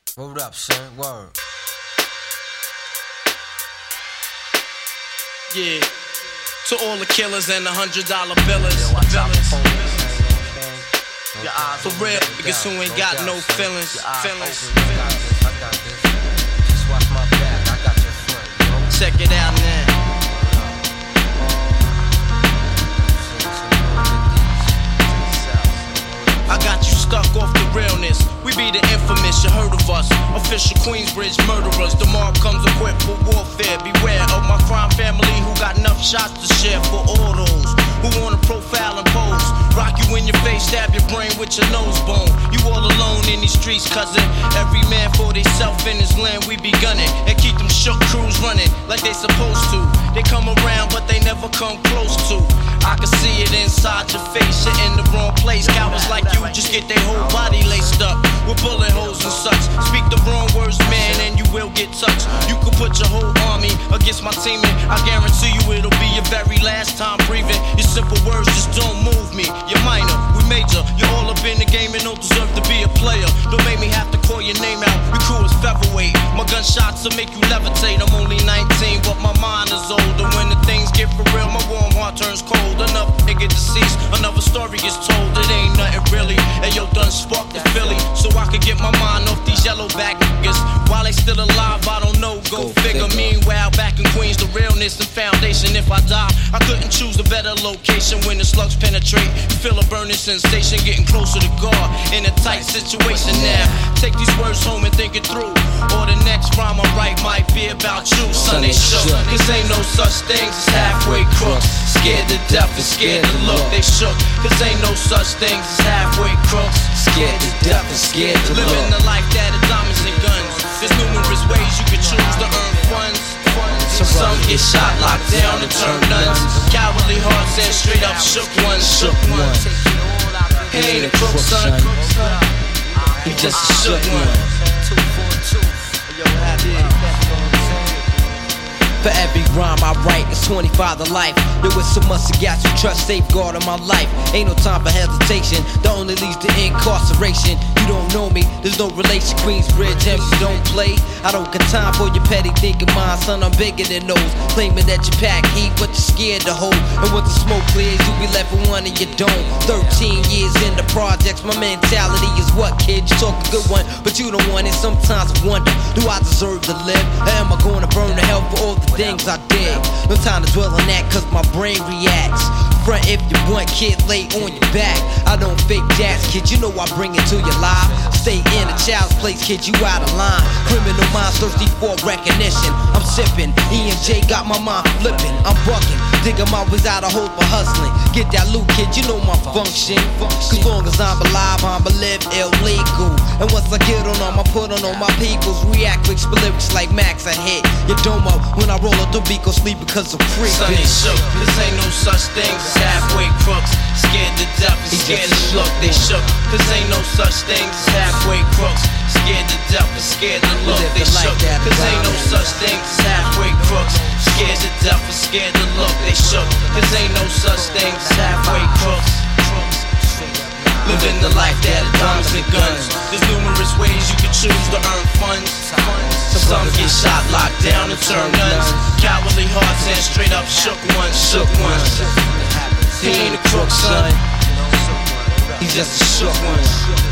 Hold up, son. Word. Yeah. To all the killers and the $100 billers. For real, niggas who ain't got no feelings. I got this. Just watch my back. I got your front. Check it out now. I got you stuck off the realness. We be the infamous, you heard of us. Official Queensbridge murderers. The mob comes equipped for warfare. Beware of my crime family who got enough shots to share for all those who wanna profile and pose. Rock you in your face, stab your brain with your nose bone. You all alone in these streets, cousin. Every man for theyself in his land, we be gunning. And keep them shook crews running like they supposed to. They come around, but they never come close to. I can see it inside your face, you're in the wrong place. Cowards like you just get their whole body laced up with bullet holes and such. Speak the wrong words, man, and you will get touched. You could put your whole army against my team, and I guarantee you it'll be your very last time breathing. Your simple words just don't move me. You're minor, we major. You're all up in the game and don't deserve to be a player. Don't make me have to call your name out. Your crew is featherweight. My gunshots will make you levitate. I'm only 19, but my mind is older. When the things get for real, my warm heart turns cold. Another nigga deceased, another story gets told. It ain't nothing really. And yo, done sparked the Philly, so I could get my mind off these yellowback niggas. While they still alive, I don't know, go figure. Meanwhile, back in Queens, the realness and foundation. If I die, I couldn't choose a better location. When the slugs penetrate, you feel a burning sensation, getting closer to God in a tight situation now. Take these words home and think it through, or the next rhyme I write might be about you. Son, they shook, cause ain't no such things as halfway crooks. Scared to death and scared to look, they shook, cause ain't no such things as halfway crooks. Scared to death and scared to look. Living the life that is diamonds and guns. There's numerous ways you can choose to earn funds. Some get shot, locked down, and turn nuns. Cowardly hearts and straight up shook ones. He ain't a crook, son. He just a shook one. For every rhyme I write, it's 25 to life. There was so much gas you trust, safeguard in my life. Ain't no time for hesitation, that only leads to incarceration. You don't know me, there's no relation. Queensbridge, and you don't play. I don't got time for your petty thinking, mine, son, I'm bigger than those. Claiming that you pack heat, but you're scared to hold. And when the smoke clears, you be left with one and you don't. 13 years in the projects, my mentality is what, kid? You talk a good one, but you don't want it. Sometimes I wonder, do I deserve to live? Or am I gonna burn to hell for all the things I did? No time to dwell on that, cause my brain reacts. Front if you want, kid, lay on your back. I don't fake jazz, kid, you know I bring it to your life. Stay in a child's place, kid, you out of line. Criminal minds thirsty for recognition. I'm sipping, E&J got my mind flipping. I'm bucking, digging my ways out of hope for hustling. Get that loot, kid, you know my function. Cause long as I'm alive, I'ma live illegal. And once I get on them, I put on all my peoples. React with lyrics like Max, I hit your domo. When I roll up, don't be go sleep because I'm free. Son, they shook, cause ain't no such thing as halfway crooks. Scared to death and scared to look, they shook, cause ain't no such thing as halfway crooks. Scared to death and scared to look, they shook, cause ain't no such thing as halfway crooks. Scared to death and scared to look, they shook, cause ain't no such thing as halfway crooks. Living the life that is diamonds and guns. There's numerous ways you can choose to earn funds. Some get shot, locked down, and turn nuns. Cowardly hearts and straight up shook ones, shook ones. He ain't a crook, son. He's just a shook one.